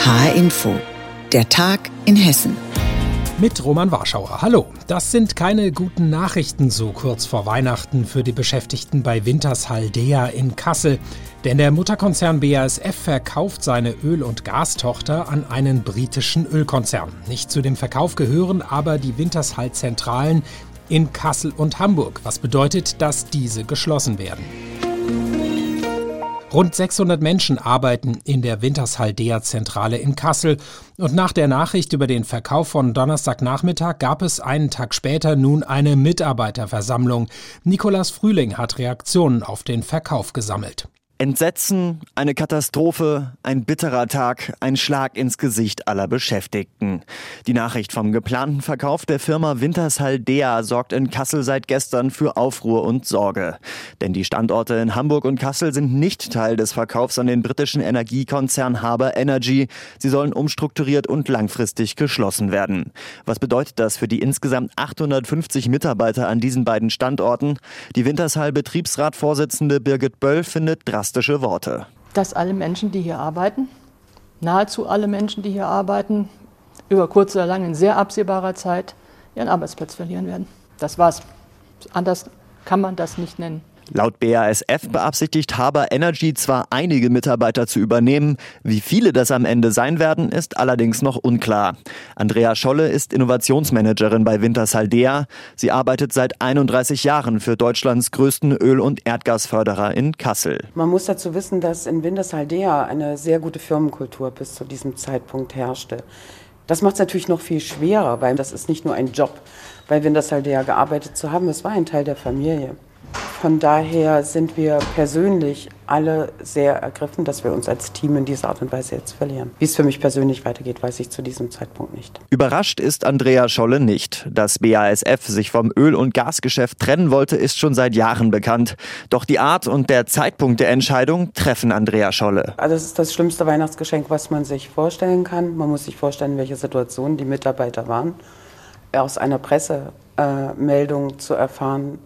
HR Info, der Tag in Hessen. Mit Roman Warschauer. Hallo. Das sind keine guten Nachrichten so kurz vor Weihnachten für die Beschäftigten bei Wintershall Dea in Kassel. Denn der Mutterkonzern BASF verkauft seine Öl- und Gastochter an einen britischen Ölkonzern. Nicht zu dem Verkauf gehören aber die Wintershall-Zentralen in Kassel und Hamburg, was bedeutet, dass diese geschlossen werden. Rund 600 Menschen arbeiten in der Wintershall Dea Zentrale in Kassel. Und nach der Nachricht über den Verkauf von Donnerstagnachmittag gab es einen Tag später nun eine Mitarbeiterversammlung. Nikolaus Frühling hat Reaktionen auf den Verkauf gesammelt. Entsetzen, eine Katastrophe, ein bitterer Tag, ein Schlag ins Gesicht aller Beschäftigten. Die Nachricht vom geplanten Verkauf der Firma Wintershall Dea sorgt in Kassel seit gestern für Aufruhr und Sorge. Denn die Standorte in Hamburg und Kassel sind nicht Teil des Verkaufs an den britischen Energiekonzern Harbour Energy. Sie sollen umstrukturiert und langfristig geschlossen werden. Was bedeutet das für die insgesamt 850 Mitarbeiter an diesen beiden Standorten? Die Wintershall-Betriebsratsvorsitzende Birgit Böll findet drastische Worte. Dass alle Menschen, die hier arbeiten, nahezu alle Menschen, die hier arbeiten, über kurz oder lang in sehr absehbarer Zeit ihren Arbeitsplatz verlieren werden. Das war's. Anders kann man das nicht nennen. Laut BASF beabsichtigt Harbour Energy zwar einige Mitarbeiter zu übernehmen, wie viele das am Ende sein werden, ist allerdings noch unklar. Andrea Scholle ist Innovationsmanagerin bei Wintershall Dea. Sie arbeitet seit 31 Jahren für Deutschlands größten Öl- und Erdgasförderer in Kassel. Man muss dazu wissen, dass in Wintershall Dea eine sehr gute Firmenkultur bis zu diesem Zeitpunkt herrschte. Das macht es natürlich noch viel schwerer, weil das ist nicht nur ein Job, bei Wintershall Dea gearbeitet zu haben, es war ein Teil der Familie. Von daher sind wir persönlich alle sehr ergriffen, dass wir uns als Team in dieser Art und Weise jetzt verlieren. Wie es für mich persönlich weitergeht, weiß ich zu diesem Zeitpunkt nicht. Überrascht ist Andrea Scholle nicht. Dass BASF sich vom Öl- und Gasgeschäft trennen wollte, ist schon seit Jahren bekannt. Doch die Art und der Zeitpunkt der Entscheidung treffen Andrea Scholle. Also es ist das schlimmste Weihnachtsgeschenk, was man sich vorstellen kann. Man muss sich vorstellen, in welcher Situation die Mitarbeiter waren. Aus einer Pressemeldung zu erfahren,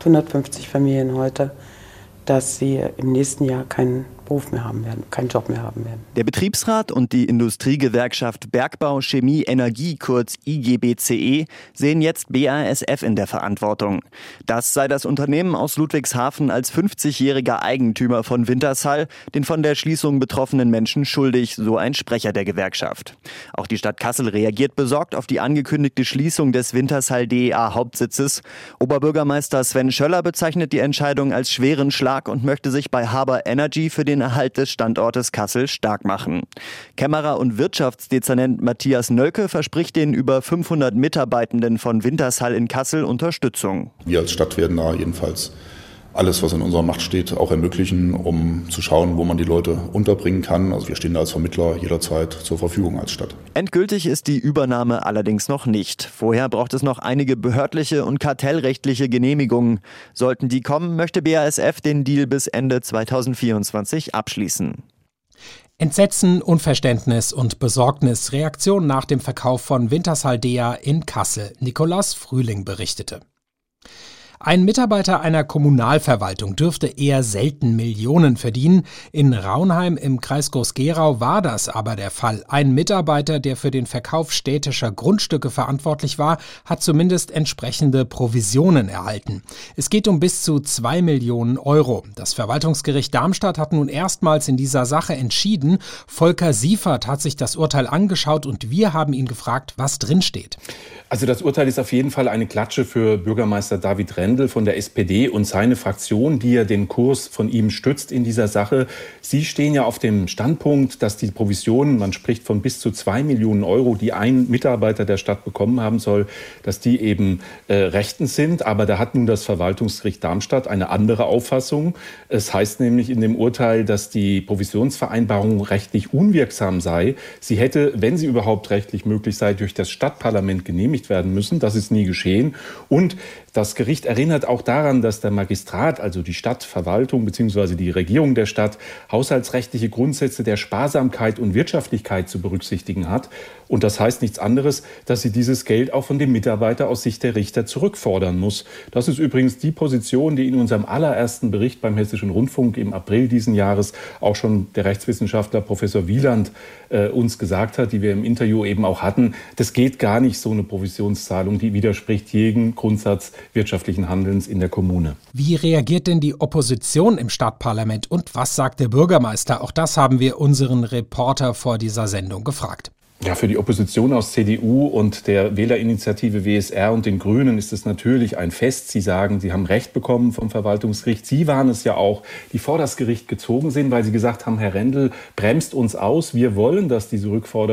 850 Familien heute, dass sie im nächsten Jahr keinen Beruf mehr haben werden, keinen Job mehr haben werden. Der Betriebsrat und die Industriegewerkschaft Bergbau, Chemie, Energie, kurz IGBCE, sehen jetzt BASF in der Verantwortung. Das sei das Unternehmen aus Ludwigshafen als 50-jähriger Eigentümer von Wintershall den von der Schließung betroffenen Menschen schuldig, so ein Sprecher der Gewerkschaft. Auch die Stadt Kassel reagiert besorgt auf die angekündigte Schließung des Wintershall DEA Hauptsitzes. Oberbürgermeister Sven Schöller bezeichnet die Entscheidung als schweren Schlag und möchte sich bei Harbour Energy für den Erhalt des Standortes Kassel stark machen. Kämmerer- und Wirtschaftsdezernent Matthias Nölke verspricht den über 500 Mitarbeitenden von Wintershall in Kassel Unterstützung. Wir als Stadt werden da jedenfalls alles, was in unserer Macht steht, auch ermöglichen, um zu schauen, wo man die Leute unterbringen kann. Also wir stehen da als Vermittler jederzeit zur Verfügung als Stadt. Endgültig ist die Übernahme allerdings noch nicht. Vorher braucht es noch einige behördliche und kartellrechtliche Genehmigungen. Sollten die kommen, möchte BASF den Deal bis Ende 2024 abschließen. Entsetzen, Unverständnis und Besorgnis, Reaktion nach dem Verkauf von Wintershall Dea in Kassel. Nikolaus Frühling berichtete. Ein Mitarbeiter einer Kommunalverwaltung dürfte eher selten Millionen verdienen. In Raunheim im Kreis Groß-Gerau war das aber der Fall. Ein Mitarbeiter, der für den Verkauf städtischer Grundstücke verantwortlich war, hat zumindest entsprechende Provisionen erhalten. Es geht um bis zu 2 Millionen Euro. Das Verwaltungsgericht Darmstadt hat nun erstmals in dieser Sache entschieden. Volker Siefert hat sich das Urteil angeschaut und wir haben ihn gefragt, was drinsteht. Also das Urteil ist auf jeden Fall eine Klatsche für Bürgermeister David Rendel von der SPD und seine Fraktion, die ja den Kurs von ihm stützt in dieser Sache. Sie stehen ja auf dem Standpunkt, dass die Provisionen, man spricht von bis zu 2 Millionen Euro, die ein Mitarbeiter der Stadt bekommen haben soll, dass die eben rechtens sind. Aber da hat nun das Verwaltungsgericht Darmstadt eine andere Auffassung. Es heißt nämlich in dem Urteil, dass die Provisionsvereinbarung rechtlich unwirksam sei. Sie hätte, wenn sie überhaupt rechtlich möglich sei, durch das Stadtparlament genehmigt werden müssen. Das ist nie geschehen. Und Das Gericht erinnert auch daran, dass der Magistrat, also die Stadtverwaltung bzw. die Regierung der Stadt, haushaltsrechtliche Grundsätze der Sparsamkeit und Wirtschaftlichkeit zu berücksichtigen hat. Und das heißt nichts anderes, dass sie dieses Geld auch von dem Mitarbeiter aus Sicht der Richter zurückfordern muss. Das ist übrigens die Position, die in unserem allerersten Bericht beim Hessischen Rundfunk im April diesen Jahres auch schon der Rechtswissenschaftler Professor Wieland uns gesagt hat, die wir im Interview eben auch hatten. Das geht gar nicht, so eine Provisionszahlung, die widerspricht jedem Grundsatz wirtschaftlichen Handelns in der Kommune. Wie reagiert denn die Opposition im Stadtparlament und was sagt der Bürgermeister? Auch das haben wir unseren Reporter vor dieser Sendung gefragt. Ja, für die Opposition aus CDU und der Wählerinitiative WSR und den Grünen ist es natürlich ein Fest. Sie sagen, sie haben Recht bekommen vom Verwaltungsgericht. Sie waren es ja auch, die vor das Gericht gezogen sind, weil sie gesagt haben, Herr Rendel bremst uns aus. Wir wollen, dass diese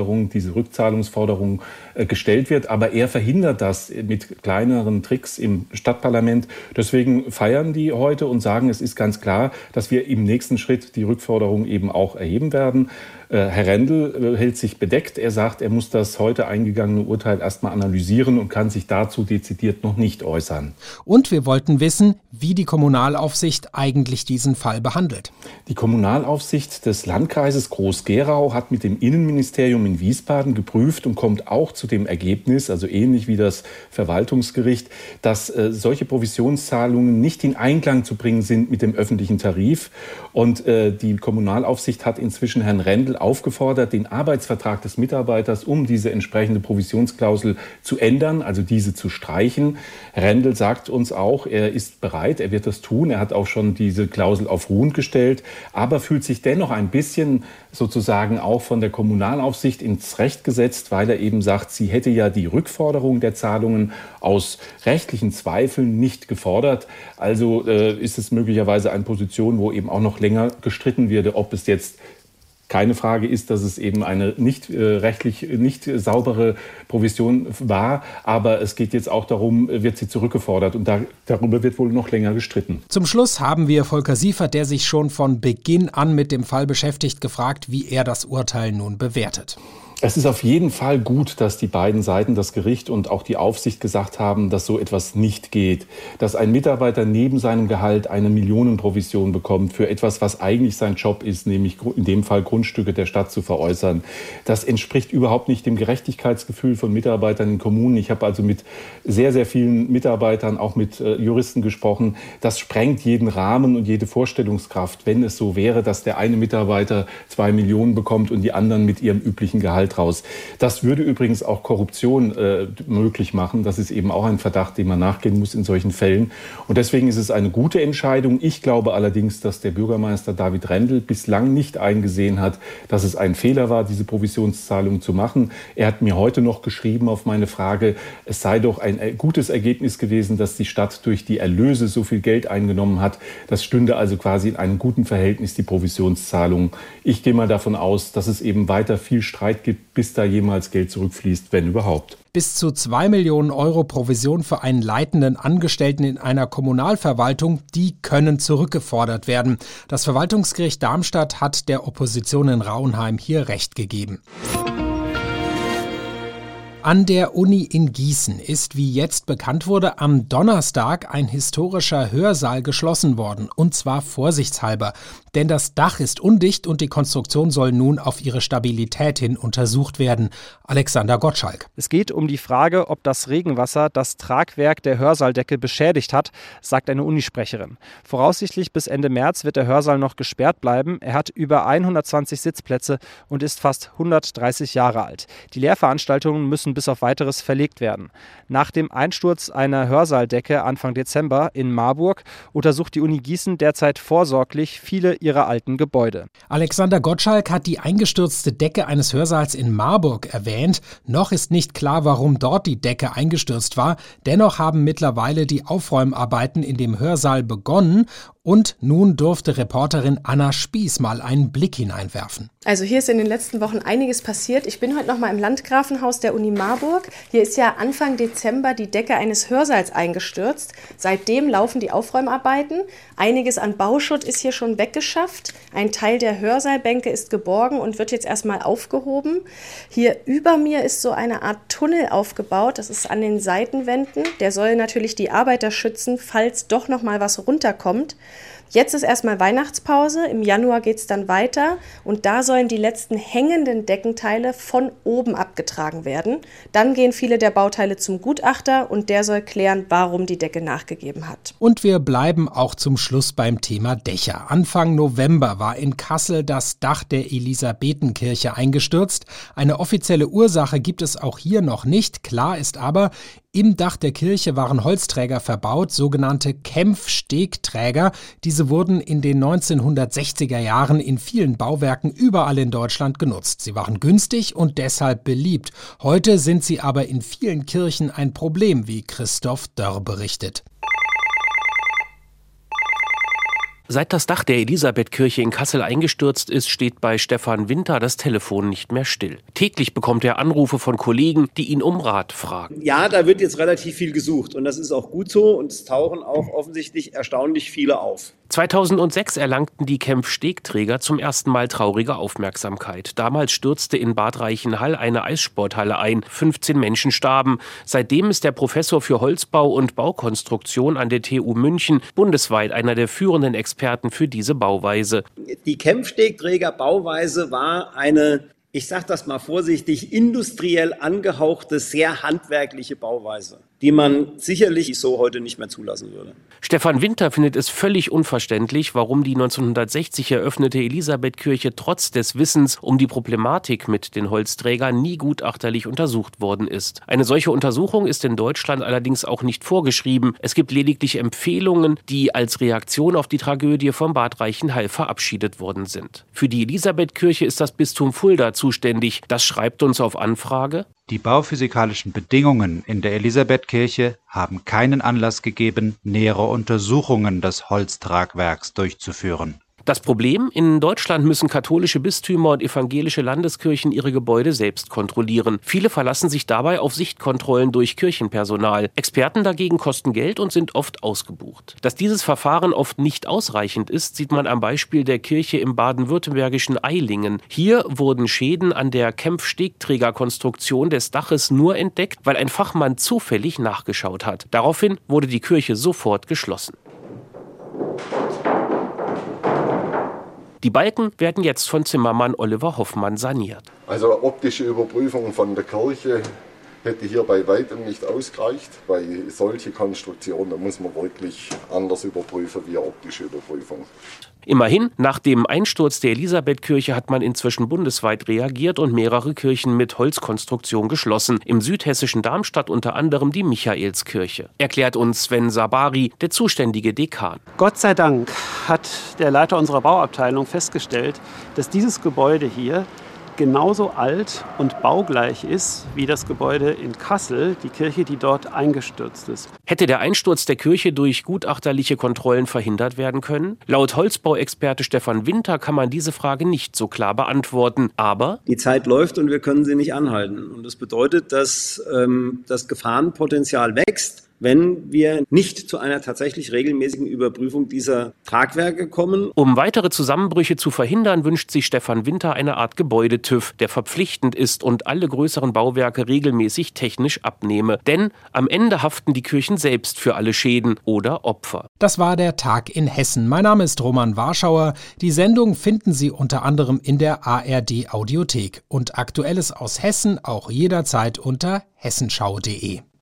Rückzahlungsforderung gestellt wird, aber er verhindert das mit kleineren Tricks im Stadtparlament. Deswegen feiern die heute und sagen, es ist ganz klar, dass wir im nächsten Schritt die Rückforderung eben auch erheben werden. Herr Rendel hält sich bedeckt. Er sagt, er muss das heute eingegangene Urteil erstmal analysieren und kann sich dazu dezidiert noch nicht äußern. Und wir wollten wissen, wie die Kommunalaufsicht eigentlich diesen Fall behandelt. Die Kommunalaufsicht des Landkreises Groß-Gerau hat mit dem Innenministerium in Wiesbaden geprüft und kommt auch zu dem Ergebnis, also ähnlich wie das Verwaltungsgericht, dass solche Provisionszahlungen nicht in Einklang zu bringen sind mit dem öffentlichen Tarif. Und die Kommunalaufsicht hat inzwischen Herrn Rendel aufgefordert, den Arbeitsvertrag des Mitarbeiters um diese entsprechende Provisionsklausel zu ändern, also diese zu streichen. Herr Rendel sagt uns auch, er ist bereit, er wird das tun. Er hat auch schon diese Klausel auf ruhend gestellt, aber fühlt sich dennoch ein bisschen sozusagen auch von der Kommunalaufsicht ins Recht gesetzt, weil er eben sagt, sie hätte ja die Rückforderung der Zahlungen aus rechtlichen Zweifeln nicht gefordert. Also ist es möglicherweise eine Position, wo eben auch noch länger gestritten wird, ob es jetzt keine Frage ist, dass es eben eine rechtlich nicht saubere Provision war. Aber es geht jetzt auch darum, wird sie zurückgefordert. Und darüber wird wohl noch länger gestritten. Zum Schluss haben wir Volker Siefert, der sich schon von Beginn an mit dem Fall beschäftigt, gefragt, wie er das Urteil nun bewertet. Es ist auf jeden Fall gut, dass die beiden Seiten, das Gericht und auch die Aufsicht, gesagt haben, dass so etwas nicht geht. Dass ein Mitarbeiter neben seinem Gehalt eine Millionenprovision bekommt für etwas, was eigentlich sein Job ist, nämlich in dem Fall Grundstücke der Stadt zu veräußern. Das entspricht überhaupt nicht dem Gerechtigkeitsgefühl von Mitarbeitern in Kommunen. Ich habe also mit sehr, sehr vielen Mitarbeitern, auch mit Juristen gesprochen. Das sprengt jeden Rahmen und jede Vorstellungskraft, wenn es so wäre, dass der eine Mitarbeiter 2 Millionen bekommt und die anderen mit ihrem üblichen Gehalt raus. Das würde übrigens auch Korruption möglich machen. Das ist eben auch ein Verdacht, dem man nachgehen muss in solchen Fällen. Und deswegen ist es eine gute Entscheidung. Ich glaube allerdings, dass der Bürgermeister David Rendel bislang nicht eingesehen hat, dass es ein Fehler war, diese Provisionszahlung zu machen. Er hat mir heute noch geschrieben auf meine Frage, es sei doch ein gutes Ergebnis gewesen, dass die Stadt durch die Erlöse so viel Geld eingenommen hat. Das stünde also quasi in einem guten Verhältnis, die Provisionszahlung. Ich gehe mal davon aus, dass es eben weiter viel Streit gibt, bis da jemals Geld zurückfließt, wenn überhaupt. Bis zu 2 Millionen Euro Provision für einen leitenden Angestellten in einer Kommunalverwaltung, die können zurückgefordert werden. Das Verwaltungsgericht Darmstadt hat der Opposition in Rauenheim hier Recht gegeben. An der Uni in Gießen ist, wie jetzt bekannt wurde, am Donnerstag ein historischer Hörsaal geschlossen worden, und zwar vorsichtshalber. Denn das Dach ist undicht und die Konstruktion soll nun auf ihre Stabilität hin untersucht werden. Alexander Gottschalk. Es geht um die Frage, ob das Regenwasser das Tragwerk der Hörsaaldecke beschädigt hat, sagt eine Unisprecherin. Voraussichtlich bis Ende März wird der Hörsaal noch gesperrt bleiben. Er hat über 120 Sitzplätze und ist fast 130 Jahre alt. Die Lehrveranstaltungen müssen bis auf Weiteres verlegt werden. Nach dem Einsturz einer Hörsaaldecke Anfang Dezember in Marburg untersucht die Uni Gießen derzeit vorsorglich viele ihrer alten Gebäude. Alexander Gottschalk hat die eingestürzte Decke eines Hörsaals in Marburg erwähnt. Noch ist nicht klar, warum dort die Decke eingestürzt war. Dennoch haben mittlerweile die Aufräumarbeiten in dem Hörsaal begonnen. Und nun durfte Reporterin Anna Spieß mal einen Blick hineinwerfen. Also hier ist in den letzten Wochen einiges passiert. Ich bin heute noch mal im Landgrafenhaus der Uni Marburg. Hier ist ja Anfang Dezember die Decke eines Hörsaals eingestürzt. Seitdem laufen die Aufräumarbeiten. Einiges an Bauschutt ist hier schon weggeschafft. Ein Teil der Hörsaalbänke ist geborgen und wird jetzt erstmal aufgehoben. Hier über mir ist so eine Art Tunnel aufgebaut. Das ist an den Seitenwänden. Der soll natürlich die Arbeiter schützen, falls doch noch mal was runterkommt. Jetzt ist erstmal Weihnachtspause, im Januar geht es dann weiter und da sollen die letzten hängenden Deckenteile von oben abgetragen werden. Dann gehen viele der Bauteile zum Gutachter und der soll klären, warum die Decke nachgegeben hat. Und wir bleiben auch zum Schluss beim Thema Dächer. Anfang November war in Kassel das Dach der Elisabethenkirche eingestürzt. Eine offizielle Ursache gibt es auch hier noch nicht. Klar ist aber, im Dach der Kirche waren Holzträger verbaut, sogenannte Kämpfstegträger. Diese wurden in den 1960er Jahren in vielen Bauwerken überall in Deutschland genutzt. Sie waren günstig und deshalb beliebt. Heute sind sie aber in vielen Kirchen ein Problem, wie Christoph Dörr berichtet. Seit das Dach der Elisabethkirche in Kassel eingestürzt ist, steht bei Stefan Winter das Telefon nicht mehr still. Täglich bekommt er Anrufe von Kollegen, die ihn um Rat fragen. Ja, da wird jetzt relativ viel gesucht und das ist auch gut so und es tauchen auch offensichtlich erstaunlich viele auf. 2006 erlangten die Kämpfstegträger zum ersten Mal traurige Aufmerksamkeit. Damals stürzte in Bad Reichenhall eine Eissporthalle ein. 15 Menschen starben. Seitdem ist der Professor für Holzbau und Baukonstruktion an der TU München bundesweit einer der führenden Experten für diese Bauweise. Die Kämpfstegträger-Bauweise war eine, ich sage das mal vorsichtig, industriell angehauchte, sehr handwerkliche Bauweise, die man sicherlich so heute nicht mehr zulassen würde. Stefan Winter findet es völlig unverständlich, warum die 1960 eröffnete Elisabethkirche trotz des Wissens um die Problematik mit den Holzträgern nie gutachterlich untersucht worden ist. Eine solche Untersuchung ist in Deutschland allerdings auch nicht vorgeschrieben. Es gibt lediglich Empfehlungen, die als Reaktion auf die Tragödie von Bad Reichenhall verabschiedet worden sind. Für die Elisabethkirche ist das Bistum Fulda zuständig. Das schreibt uns auf Anfrage: Die bauphysikalischen Bedingungen in der Elisabethkirche haben keinen Anlass gegeben, nähere Untersuchungen des Holztragwerks durchzuführen. Das Problem: In Deutschland müssen katholische Bistümer und evangelische Landeskirchen ihre Gebäude selbst kontrollieren. Viele verlassen sich dabei auf Sichtkontrollen durch Kirchenpersonal. Experten dagegen kosten Geld und sind oft ausgebucht. Dass dieses Verfahren oft nicht ausreichend ist, sieht man am Beispiel der Kirche im baden-württembergischen Eilingen. Hier wurden Schäden an der Kämpfstegträgerkonstruktion des Daches nur entdeckt, weil ein Fachmann zufällig nachgeschaut hat. Daraufhin wurde die Kirche sofort geschlossen. Die Balken werden jetzt von Zimmermann Oliver Hoffmann saniert. Also optische Überprüfung von der Kirche hätte hier bei weitem nicht ausgereicht. Bei solchen Konstruktionen, da muss man wirklich anders überprüfen wie eine optische Überprüfung. Immerhin, nach dem Einsturz der Elisabethkirche hat man inzwischen bundesweit reagiert und mehrere Kirchen mit Holzkonstruktion geschlossen. Im südhessischen Darmstadt unter anderem die Michaelskirche. Erklärt uns Sven Sabari, der zuständige Dekan. Gott sei Dank hat der Leiter unserer Bauabteilung festgestellt, dass dieses Gebäude hier genauso alt und baugleich ist wie das Gebäude in Kassel, die Kirche, die dort eingestürzt ist. Hätte der Einsturz der Kirche durch gutachterliche Kontrollen verhindert werden können? Laut Holzbauexperte Stefan Winter kann man diese Frage nicht so klar beantworten. Aber die Zeit läuft und wir können sie nicht anhalten. Und das bedeutet, dass das Gefahrenpotenzial wächst, wenn wir nicht zu einer tatsächlich regelmäßigen Überprüfung dieser Tragwerke kommen. Um weitere Zusammenbrüche zu verhindern, wünscht sich Stefan Winter eine Art Gebäudetüv, der verpflichtend ist und alle größeren Bauwerke regelmäßig technisch abnehme. Denn am Ende haften die Kirchen selbst für alle Schäden oder Opfer. Das war der Tag in Hessen. Mein Name ist Roman Warschauer. Die Sendung finden Sie unter anderem in der ARD Audiothek. Und Aktuelles aus Hessen auch jederzeit unter hessenschau.de.